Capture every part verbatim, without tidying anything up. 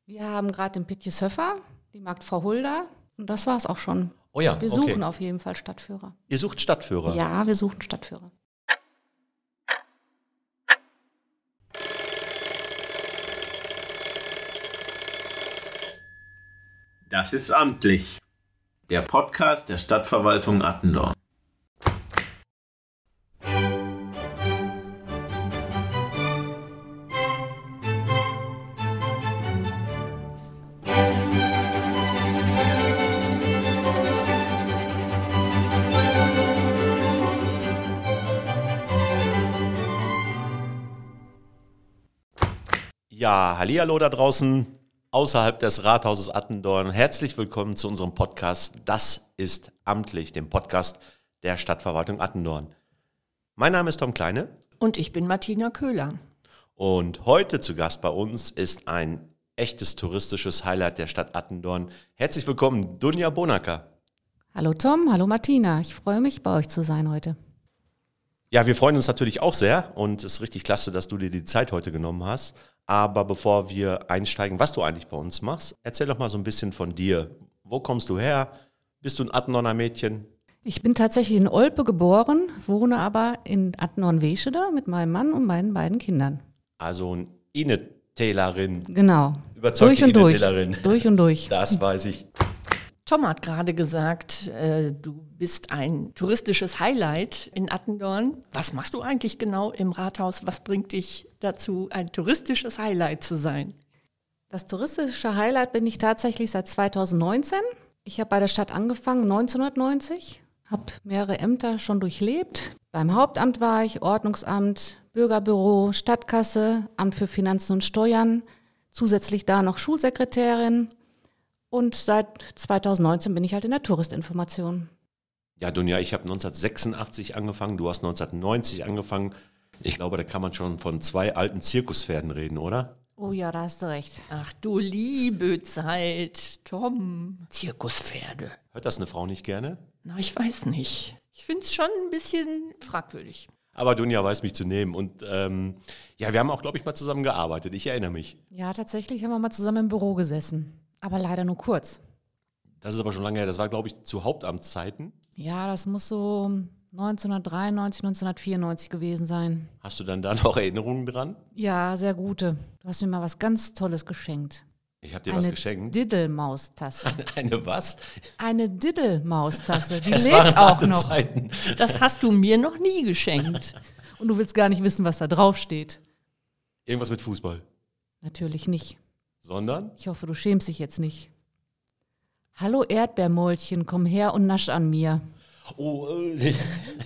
Wir haben gerade den Pitjes Höffer, die Marktfrau Hulda und das war es auch schon. Oh ja, Wir okay. suchen auf jeden Fall Stadtführer. Ihr sucht Stadtführer? Ja, wir suchen Stadtführer. Das ist amtlich. Der Podcast der Stadtverwaltung Attendorn. Ja, hallihallo da draußen, außerhalb des Rathauses Attendorn. Herzlich willkommen zu unserem Podcast Das ist amtlich, dem Podcast der Stadtverwaltung Attendorn. Mein Name ist Tom Kleine. Und ich bin Martina Köhler. Und heute zu Gast bei uns ist ein echtes touristisches Highlight der Stadt Attendorn. Herzlich willkommen, Dunja Bonacker. Hallo Tom, hallo Martina. Ich freue mich, bei euch zu sein heute. Ja, wir freuen uns natürlich auch sehr und es ist richtig klasse, dass du dir die Zeit heute genommen hast. Aber bevor wir einsteigen, was du eigentlich bei uns machst, erzähl doch mal so ein bisschen von dir. Wo kommst du her? Bist du ein Attendorner Mädchen? Ich bin tatsächlich in Olpe geboren, wohne aber in Attendorn-Weschede mit meinem Mann und meinen beiden Kindern. Also eine Innetälerin. Genau. Überzeugte durch und durch. Innetälerin. Durch und durch. Das weiß ich. Tom hat gerade gesagt, äh, du bist ein touristisches Highlight in Attendorn. Was machst du eigentlich genau im Rathaus? Was bringt dich dazu, ein touristisches Highlight zu sein? Das touristische Highlight bin ich tatsächlich seit zweitausendneunzehn. Ich habe bei der Stadt angefangen, neunzehnhundertneunzig, habe mehrere Ämter schon durchlebt. Beim Hauptamt war ich, Ordnungsamt, Bürgerbüro, Stadtkasse, Amt für Finanzen und Steuern, zusätzlich da noch Schulsekretärin. Und seit zweitausendneunzehn bin ich halt in der Touristinformation. Ja, Dunja, ich habe neunzehnhundertsechsundachtzig angefangen, du hast neunzehnhundertneunzig angefangen. Ich glaube, da kann man schon von zwei alten Zirkuspferden reden, oder? Oh ja, da hast du recht. Ach du liebe Zeit, Tom. Zirkuspferde. Hört das eine Frau nicht gerne? Na, ich weiß nicht. Ich finde es schon ein bisschen fragwürdig. Aber Dunja weiß mich zu nehmen. Und ähm, ja, wir haben auch, glaube ich, mal zusammen gearbeitet. Ich erinnere mich. Ja, tatsächlich haben wir mal zusammen im Büro gesessen. Aber leider nur kurz. Das ist aber schon lange her. Das war, glaube ich, zu Hauptamtszeiten. Ja, das muss so neunzehnhundertdreiundneunzig, neunzehnhundertvierundneunzig gewesen sein. Hast du dann da noch Erinnerungen dran? Ja, sehr gute. Du hast mir mal was ganz Tolles geschenkt. Ich habe dir Eine was geschenkt. Diddle-Maustasse. Eine was? Eine Diddle-Maustasse. Die Es lebt waren auch harte noch. Zeiten. Das hast du mir noch nie geschenkt. Und du willst gar nicht wissen, was da drauf steht. Irgendwas mit Fußball. Natürlich nicht. Sondern? Ich hoffe, du schämst dich jetzt nicht. Hallo Erdbeermäulchen, komm her und nasch an mir. Oh, äh,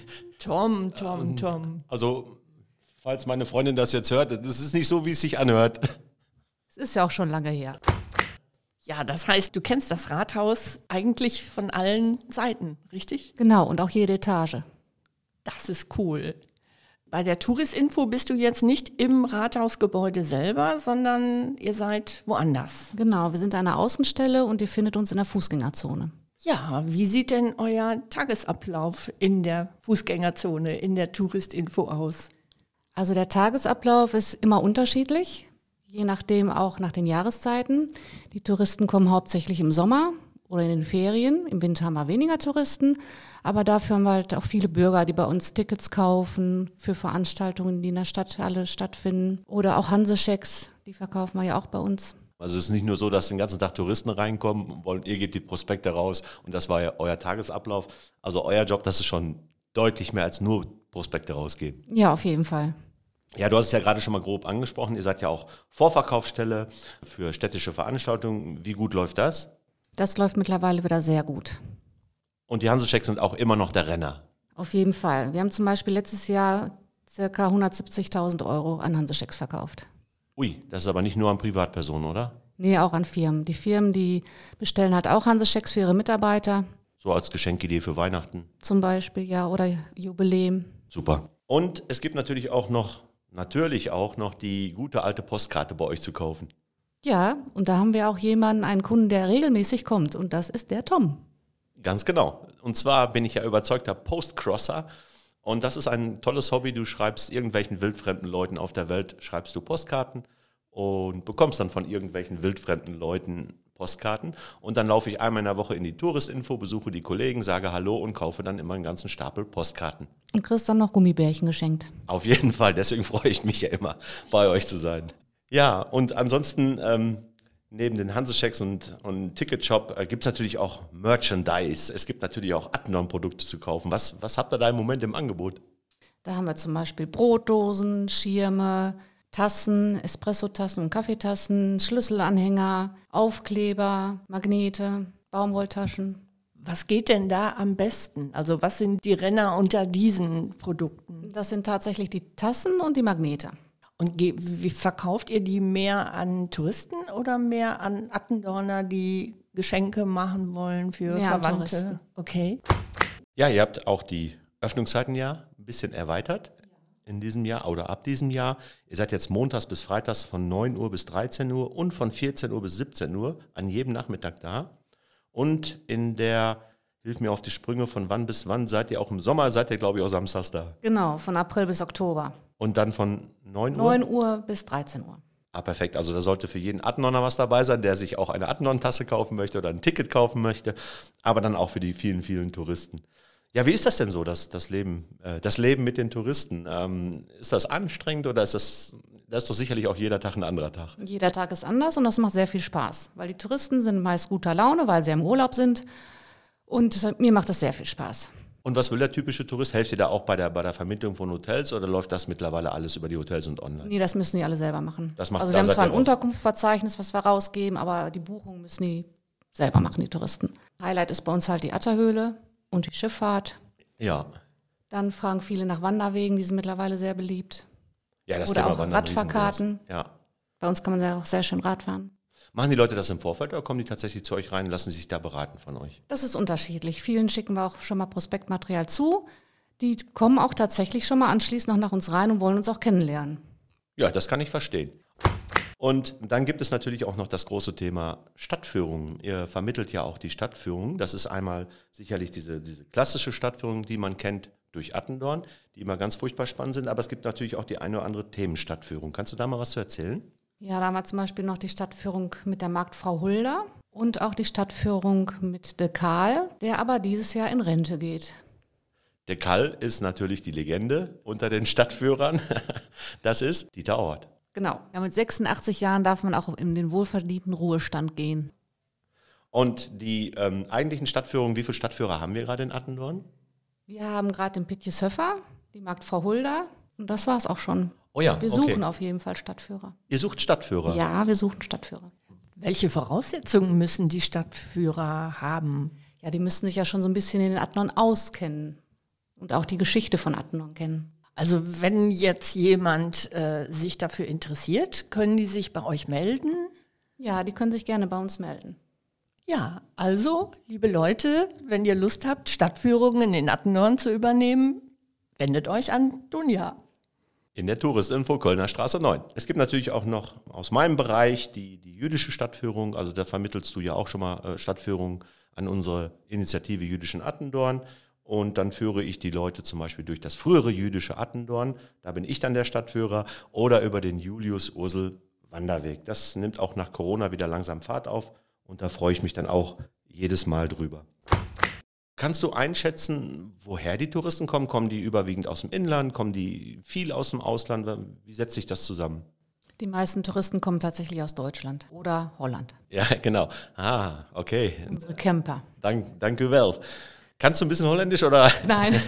Tom, Tom, Tom. also, falls meine Freundin das jetzt hört, das ist nicht so, wie es sich anhört. Es ist ja auch schon lange her. Ja, das heißt, du kennst das Rathaus eigentlich von allen Seiten, richtig? Genau, und auch jede Etage. Das ist cool. Bei der Touristinfo bist du jetzt nicht im Rathausgebäude selber, sondern ihr seid woanders. Genau, wir sind eine Außenstelle und ihr findet uns in der Fußgängerzone. Ja, wie sieht denn euer Tagesablauf in der Fußgängerzone, in der Touristinfo aus? Also der Tagesablauf ist immer unterschiedlich, je nachdem auch nach den Jahreszeiten. Die Touristen kommen hauptsächlich im Sommer oder in den Ferien. Im Winter haben wir weniger Touristen, aber dafür haben wir halt auch viele Bürger, die bei uns Tickets kaufen für Veranstaltungen, die in der Stadt alle stattfinden. Oder auch Hanseschecks, die verkaufen wir ja auch bei uns. Also es ist nicht nur so, dass den ganzen Tag Touristen reinkommen und wollen, ihr gebt die Prospekte raus und das war ja euer Tagesablauf. Also euer Job, das ist schon deutlich mehr als nur Prospekte rausgeben. Ja, auf jeden Fall. Ja, du hast es ja gerade schon mal grob angesprochen. Ihr seid ja auch Vorverkaufsstelle für städtische Veranstaltungen. Wie gut läuft das? Das läuft mittlerweile wieder sehr gut. Und die Hansechecks sind auch immer noch der Renner. Auf jeden Fall. Wir haben zum Beispiel letztes Jahr ca. hundertsiebzigtausend Euro an Hansechecks verkauft. Ui, das ist aber nicht nur an Privatpersonen, oder? Nee, auch an Firmen. Die Firmen, die bestellen halt auch Hansechecks für ihre Mitarbeiter. So als Geschenkidee für Weihnachten. Zum Beispiel, ja, oder Jubiläum. Super. Und es gibt natürlich auch noch, natürlich auch noch die gute alte Postkarte bei euch zu kaufen. Ja, und da haben wir auch jemanden, einen Kunden, der regelmäßig kommt. Und das ist der Tom. Ganz genau. Und zwar bin ich ja überzeugter Postcrosser. Und das ist ein tolles Hobby. Du schreibst irgendwelchen wildfremden Leuten auf der Welt, schreibst du Postkarten und bekommst dann von irgendwelchen wildfremden Leuten Postkarten. Und dann laufe ich einmal in der Woche in die Touristinfo, besuche die Kollegen, sage Hallo und kaufe dann immer einen ganzen Stapel Postkarten. Und kriegst dann noch Gummibärchen geschenkt. Auf jeden Fall, deswegen freue ich mich ja immer, bei euch zu sein. Ja, und ansonsten ähm, neben den Hansechecks und, und Ticketshop äh, gibt es natürlich auch Merchandise. Es gibt natürlich auch Attendorn-Produkte zu kaufen. Was, was habt ihr da im Moment im Angebot? Da haben wir zum Beispiel Brotdosen, Schirme, Tassen, Espressotassen und Kaffeetassen, Schlüsselanhänger, Aufkleber, Magnete, Baumwolltaschen. Was geht denn da am besten? Also was sind die Renner unter diesen Produkten? Das sind tatsächlich die Tassen und die Magnete. Und ge- wie verkauft ihr die mehr an Touristen oder mehr an Attendorner, die Geschenke machen wollen für Mehr an Verwandte? Touristen. Okay. Ja, ihr habt auch die Öffnungszeiten ja ein bisschen erweitert in diesem Jahr oder ab diesem Jahr. Ihr seid jetzt montags bis freitags von neun Uhr bis dreizehn Uhr und von vierzehn Uhr bis siebzehn Uhr an jedem Nachmittag da. Und in der, hilf mir auf die Sprünge, von wann bis wann seid ihr auch im Sommer, seid ihr glaube ich auch samstags da. Genau, von April bis Oktober. Und dann von neun Uhr? neun Uhr bis dreizehn Uhr. Ah, perfekt. Also da sollte für jeden Attendorner was dabei sein, der sich auch eine Attendorn-Tasse kaufen möchte oder ein Ticket kaufen möchte, aber dann auch für die vielen, vielen Touristen. Ja, wie ist das denn so, das, das, Leben, äh, das Leben mit den Touristen? Ähm, ist das anstrengend oder ist das, das ist doch sicherlich auch jeder Tag ein anderer Tag? Jeder Tag ist anders und das macht sehr viel Spaß, weil die Touristen sind meist guter Laune, weil sie im Urlaub sind und mir macht das sehr viel Spaß. Und was will der typische Tourist? Helft ihr da auch bei der, bei der Vermittlung von Hotels oder läuft das mittlerweile alles über die Hotels und online? Nee, das müssen die alle selber machen. Das macht- also da wir haben seid zwar ihr ein raus. Unterkunftsverzeichnis, was wir rausgeben, aber die Buchungen müssen die selber machen, die Touristen. Highlight ist bei uns halt die Atterhöhle und die Schifffahrt. Ja. Dann fragen viele nach Wanderwegen, die sind mittlerweile sehr beliebt. Ja, das Oder Thema auch Wandern Radfahrkarten. riesengroß. Ja. Bei uns kann man ja auch sehr schön Rad fahren. Machen die Leute das im Vorfeld oder kommen die tatsächlich zu euch rein und lassen sich da beraten von euch? Das ist unterschiedlich. Vielen schicken wir auch schon mal Prospektmaterial zu. Die kommen auch tatsächlich schon mal anschließend noch nach uns rein und wollen uns auch kennenlernen. Ja, das kann ich verstehen. Und dann gibt es natürlich auch noch das große Thema Stadtführungen. Ihr vermittelt ja auch die Stadtführungen. Das ist einmal sicherlich diese, diese klassische Stadtführung, die man kennt durch Attendorn, die immer ganz furchtbar spannend sind. Aber es gibt natürlich auch die eine oder andere Themenstadtführung. Kannst du da mal was zu erzählen? Ja, da haben wir zum Beispiel noch die Stadtführung mit der Marktfrau Hulda und auch die Stadtführung mit De Karl, der aber dieses Jahr in Rente geht. Der Kall ist natürlich die Legende unter den Stadtführern. Das ist Dieter Ort. Genau. Ja, mit sechsundachtzig Jahren darf man auch in den wohlverdienten Ruhestand gehen. Und die ähm, eigentlichen Stadtführungen, wie viele Stadtführer haben wir gerade in Attendorn? Wir haben gerade den Pitjes Höffer, die Marktfrau Hulda und das war es auch schon. Oh ja, Wir okay. suchen auf jeden Fall Stadtführer. Ihr sucht Stadtführer? Ja, wir suchen Stadtführer. Welche Voraussetzungen müssen die Stadtführer haben? Ja, die müssten sich ja schon so ein bisschen in den Attendorn auskennen und auch die Geschichte von Attendorn kennen. Also wenn jetzt jemand äh, sich dafür interessiert, können die sich bei euch melden? Ja, die können sich gerne bei uns melden. Ja, also, liebe Leute, wenn ihr Lust habt, Stadtführungen in Attendorn zu übernehmen, wendet euch an Dunja. In der Touristinfo Kölner Straße neun. Es gibt natürlich auch noch aus meinem Bereich die, die jüdische Stadtführung. Also da vermittelst du ja auch schon mal äh, Stadtführungen an unsere Initiative Jüdischen Attendorn. Und dann führe ich die Leute zum Beispiel durch das frühere jüdische Attendorn. Da bin ich dann der Stadtführer. Oder über den Julius-Ursel-Wanderweg. Das nimmt auch nach Corona wieder langsam Fahrt auf. Und da freue ich mich dann auch jedes Mal drüber. Kannst du einschätzen, woher die Touristen kommen? Kommen die überwiegend aus dem Inland? Kommen die viel aus dem Ausland? Wie setzt sich das zusammen? Die meisten Touristen kommen tatsächlich aus Deutschland oder Holland. Ja, genau. Ah, okay. Unsere Camper. Dank, danke well. Kannst du ein bisschen Holländisch oder? Nein.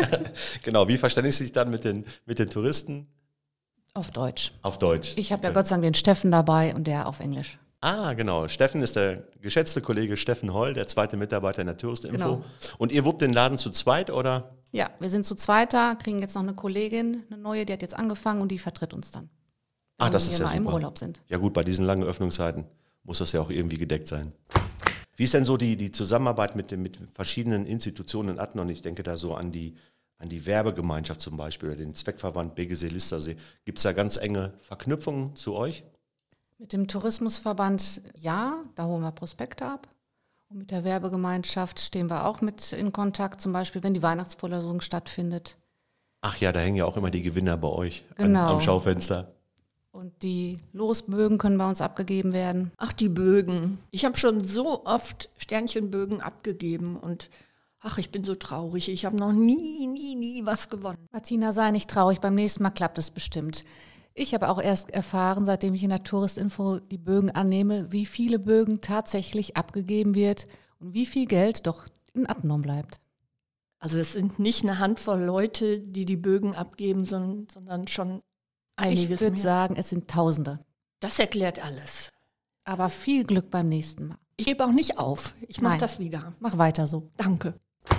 Genau, wie verständigst du dich dann mit den, mit den Touristen? Auf Deutsch. Auf Deutsch. Ich habe ja Okay. Gott sei Dank den Steffen dabei und der auf Englisch. Ah, genau. Steffen ist der geschätzte Kollege Steffen Holl, der zweite Mitarbeiter in der Touristinfo. Genau. Und ihr wuppt den Laden zu zweit, oder? Ja, wir sind zu zweit da, kriegen jetzt noch eine Kollegin, eine neue, die hat jetzt angefangen und die vertritt uns dann. Ah, wenn das wir ist ja mal im super. Urlaub sind. Ja gut, bei diesen langen Öffnungszeiten muss das ja auch irgendwie gedeckt sein. Wie ist denn so die, die Zusammenarbeit mit, den, mit verschiedenen Institutionen in Attendorn? Ich denke da so an die, an die Werbegemeinschaft zum Beispiel oder den Zweckverband Begesee-Listersee. Gibt es da ganz enge Verknüpfungen zu euch? Mit dem Tourismusverband, ja, da holen wir Prospekte ab. Und mit der Werbegemeinschaft stehen wir auch mit in Kontakt, zum Beispiel, wenn die Weihnachtsvorlesung stattfindet. Ach ja, da hängen ja auch immer die Gewinner bei euch an, Genau. am Schaufenster. Und die Losbögen können bei uns abgegeben werden. Ach, die Bögen. Ich habe schon so oft Sternchenbögen abgegeben und ach, ich bin so traurig. Ich habe noch nie, nie, nie was gewonnen. Martina, sei nicht traurig, beim nächsten Mal klappt es bestimmt. Ich habe auch erst erfahren, seitdem ich in der Touristinfo die Bögen annehme, wie viele Bögen tatsächlich abgegeben wird und wie viel Geld doch in Attendorn bleibt. Also es sind nicht eine Handvoll Leute, die die Bögen abgeben, sondern, sondern schon einiges Ich würde mehr. sagen, es sind Tausende. Das erklärt alles. Aber viel Glück beim nächsten Mal. Ich gebe auch nicht auf. Ich mache Nein. das wieder. Mach weiter so. Danke.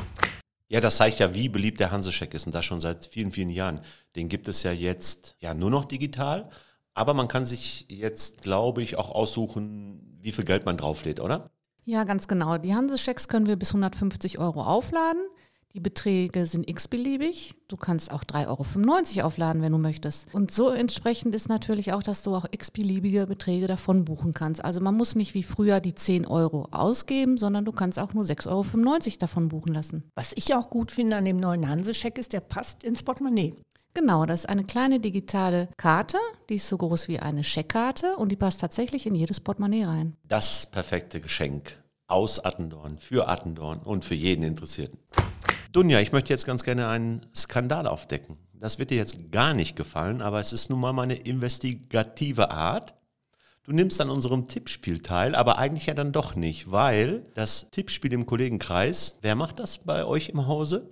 Ja, das zeigt ja, wie beliebt der Hansescheck ist und das schon seit vielen, vielen Jahren. Den gibt es ja jetzt ja nur noch digital, aber man kann sich jetzt, glaube ich, auch aussuchen, wie viel Geld man drauflädt, oder? Ja, ganz genau. Die Hanseschecks können wir bis hundertfünfzig Euro aufladen. Die Beträge sind x-beliebig. Du kannst auch drei Euro fünfundneunzig aufladen, wenn du möchtest. Und so entsprechend ist natürlich auch, dass du auch x-beliebige Beträge davon buchen kannst. Also man muss nicht wie früher die zehn Euro ausgeben, sondern du kannst auch nur sechs Euro fünfundneunzig davon buchen lassen. Was ich auch gut finde an dem neuen Hansescheck ist, der passt ins Portemonnaie. Genau, das ist eine kleine digitale Karte, die ist so groß wie eine Scheckkarte und die passt tatsächlich in jedes Portemonnaie rein. Das perfekte Geschenk aus Attendorn, für Attendorn und für jeden Interessierten. Dunja, ich möchte jetzt ganz gerne einen Skandal aufdecken. Das wird dir jetzt gar nicht gefallen, aber es ist nun mal meine investigative Art. Du nimmst an unserem Tippspiel teil, aber eigentlich ja dann doch nicht, weil das Tippspiel im Kollegenkreis, wer macht das bei euch im Hause?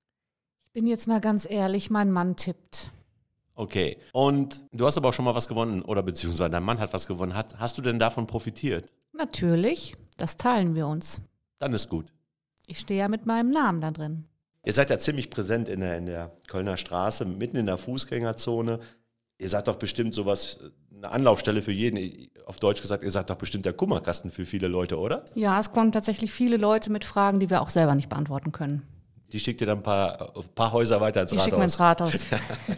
Ich bin jetzt mal ganz ehrlich, mein Mann tippt. Okay, und du hast aber auch schon mal was gewonnen, oder beziehungsweise dein Mann hat was gewonnen. Hat, hast du denn davon profitiert? Natürlich, das teilen wir uns. Dann ist gut. Ich stehe ja mit meinem Namen da drin. Ihr seid ja ziemlich präsent in der, in der Kölner Straße, mitten in der Fußgängerzone. Ihr seid doch bestimmt sowas, eine Anlaufstelle für jeden. Auf Deutsch gesagt, ihr seid doch bestimmt der Kummerkasten für viele Leute, oder? Ja, es kommen tatsächlich viele Leute mit Fragen, die wir auch selber nicht beantworten können. Die schickt ihr dann ein paar, ein paar Häuser weiter ins Die Rathaus. schicken wir ins Rathaus.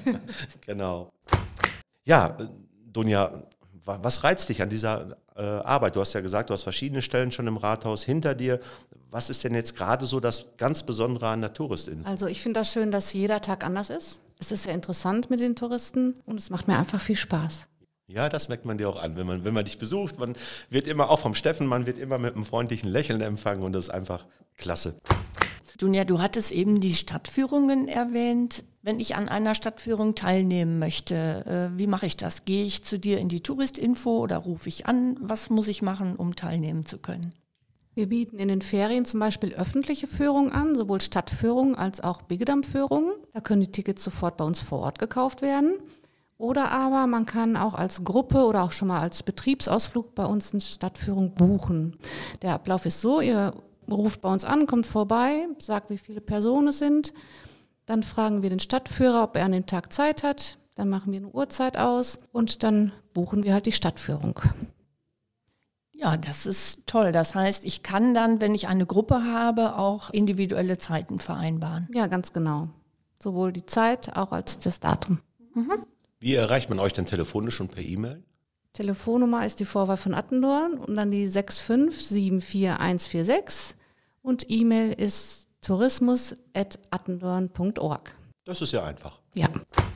Genau. Ja, Dunja, wa- was reizt dich an dieser äh, Arbeit? Du hast ja gesagt, du hast verschiedene Stellen schon im Rathaus hinter dir. Was ist denn jetzt gerade so das ganz Besondere an der Touristin? Also ich finde das schön, dass jeder Tag anders ist. Es ist sehr interessant mit den Touristen und es macht mir einfach viel Spaß. Ja, das merkt man dir auch an, wenn man, wenn man dich besucht. Man wird immer, auch vom Steffen, man wird immer mit einem freundlichen Lächeln empfangen und das ist einfach klasse. Dunja, du hattest eben die Stadtführungen erwähnt. Wenn ich an einer Stadtführung teilnehmen möchte, äh, wie mache ich das? Gehe ich zu dir in die Touristinfo oder rufe ich an? Was muss ich machen, um teilnehmen zu können? Wir bieten in den Ferien zum Beispiel öffentliche Führungen an, sowohl Stadtführungen als auch Bigedam-Führungen. Da können die Tickets sofort bei uns vor Ort gekauft werden. Oder aber man kann auch als Gruppe oder auch schon mal als Betriebsausflug bei uns eine Stadtführung buchen. Der Ablauf ist so, ihr ruft bei uns an, kommt vorbei, sagt, wie viele Personen es sind. Dann fragen wir den Stadtführer, ob er an dem Tag Zeit hat. Dann machen wir eine Uhrzeit aus und dann buchen wir halt die Stadtführung. Ja, das ist toll. Das heißt, ich kann dann, wenn ich eine Gruppe habe, auch individuelle Zeiten vereinbaren. Ja, ganz genau. Sowohl die Zeit auch als das Datum. Wie erreicht man euch denn telefonisch und per E-Mail? Telefonnummer ist die Vorwahl von Attendorn und dann die sechs fünf sieben vier eins vier sechs und E-Mail ist tourismus at attendorn punkt org. Das ist ja einfach. Ja.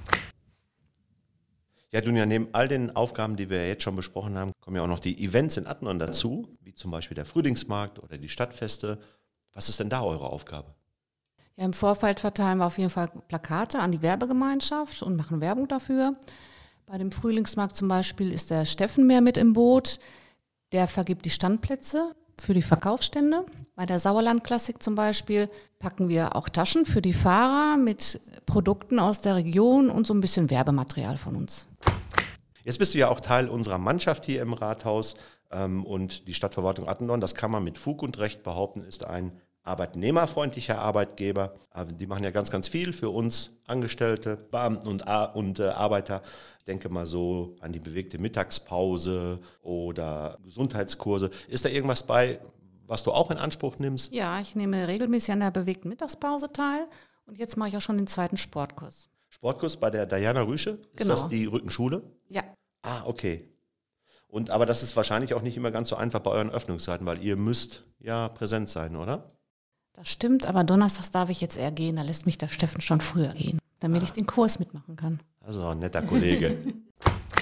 Ja, Dunja, neben all den Aufgaben, die wir jetzt schon besprochen haben, kommen ja auch noch die Events in Attendorn dazu, wie zum Beispiel der Frühlingsmarkt oder die Stadtfeste. Was ist denn da eure Aufgabe? Ja, im Vorfeld verteilen wir auf jeden Fall Plakate an die Werbegemeinschaft und machen Werbung dafür. Bei dem Frühlingsmarkt zum Beispiel ist der Steffen mehr mit im Boot. Der vergibt die Standplätze für die Verkaufsstände. Bei der Sauerland-Klassik zum Beispiel packen wir auch Taschen für die Fahrer mit Produkten aus der Region und so ein bisschen Werbematerial von uns. Jetzt bist du ja auch Teil unserer Mannschaft hier im Rathaus ähm, und die Stadtverwaltung Attendorn, das kann man mit Fug und Recht behaupten, ist ein arbeitnehmerfreundlicher Arbeitgeber. Also die machen ja ganz, ganz viel für uns Angestellte, Beamten und, Ar- und äh, Arbeiter. Ich denke mal so an die bewegte Mittagspause oder Gesundheitskurse. Ist da irgendwas bei, was du auch in Anspruch nimmst? Ja, ich nehme regelmäßig an der bewegten Mittagspause teil und jetzt mache ich auch schon den zweiten Sportkurs. Sportkurs bei der Diana Rüsche? Ist Genau. das die Rückenschule? Ja. Ah, okay. Und aber das ist wahrscheinlich auch nicht immer ganz so einfach bei euren Öffnungszeiten, weil ihr müsst ja präsent sein, oder? Das stimmt, aber donnerstags darf ich jetzt eher gehen. Da lässt mich der Steffen schon früher gehen, damit ich den Kurs mitmachen kann. Also ein netter Kollege.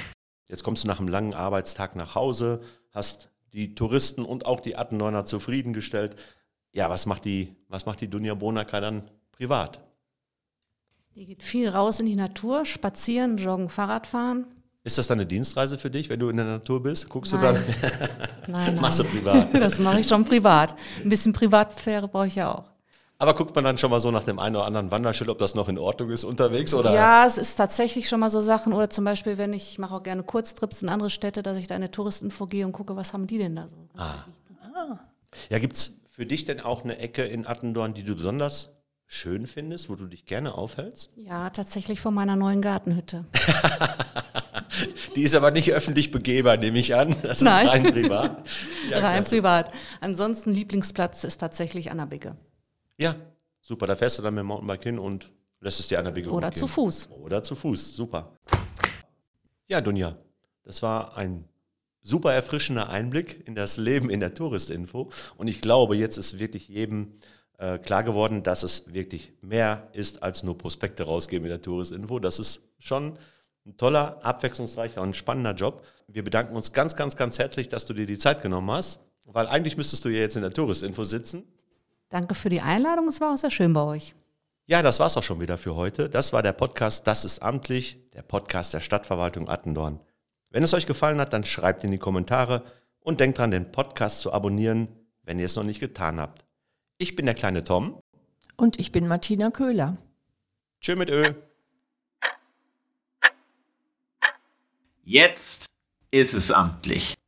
Jetzt kommst du nach einem langen Arbeitstag nach Hause, hast die Touristen und auch die Attendorner zufriedengestellt. Ja, was macht die, was macht die Dunja Bonacker dann privat? Die geht viel raus in die Natur, spazieren, joggen, Fahrrad fahren. Ist das dann eine Dienstreise für dich, wenn du in der Natur bist? Guckst Nein. du dann? Nein, nein. Machst du privat? Das mache ich schon privat. Ein bisschen Privatsphäre brauche ich ja auch. Aber guckt man dann schon mal so nach dem einen oder anderen Wanderschild, ob das noch in Ordnung ist unterwegs? Oder? Ja, es ist tatsächlich schon mal so Sachen. Oder zum Beispiel, wenn ich, ich mache auch gerne Kurztrips in andere Städte, dass ich da in eine Touristeninfo gehe und gucke, was haben die denn da so? Ah. Ja, gibt es für dich denn auch eine Ecke in Attendorn, die du besonders schön findest, wo du dich gerne aufhältst? Ja, tatsächlich vor meiner neuen Gartenhütte. Die ist aber nicht öffentlich begehbar, nehme ich an. Das ist Nein. rein privat. Ja, Rein klasse. privat. Ansonsten Lieblingsplatz ist tatsächlich Annabigge. Ja, super. Da fährst du dann mit dem Mountainbike hin und lässt es dir Annabigge Oder gut zu gehen. Fuß. Oder zu Fuß, super. Ja, Dunja, das war ein super erfrischender Einblick in das Leben in der Touristinfo. Und ich glaube, jetzt ist wirklich jedem äh, klar geworden, dass es wirklich mehr ist als nur Prospekte rausgeben in der Touristinfo. Das ist schon ein toller, abwechslungsreicher und spannender Job. Wir bedanken uns ganz, ganz, ganz herzlich, dass du dir die Zeit genommen hast, weil eigentlich müsstest du ja jetzt in der Touristinfo sitzen. Danke für die Einladung, es war auch sehr schön bei euch. Ja, das war's auch schon wieder für heute. Das war der Podcast Das ist amtlich, der Podcast der Stadtverwaltung Attendorn. Wenn es euch gefallen hat, dann schreibt in die Kommentare und denkt dran, den Podcast zu abonnieren, wenn ihr es noch nicht getan habt. Ich bin der kleine Tom. Und ich bin Martina Köhler. Tschö mit Ö. Jetzt ist es amtlich.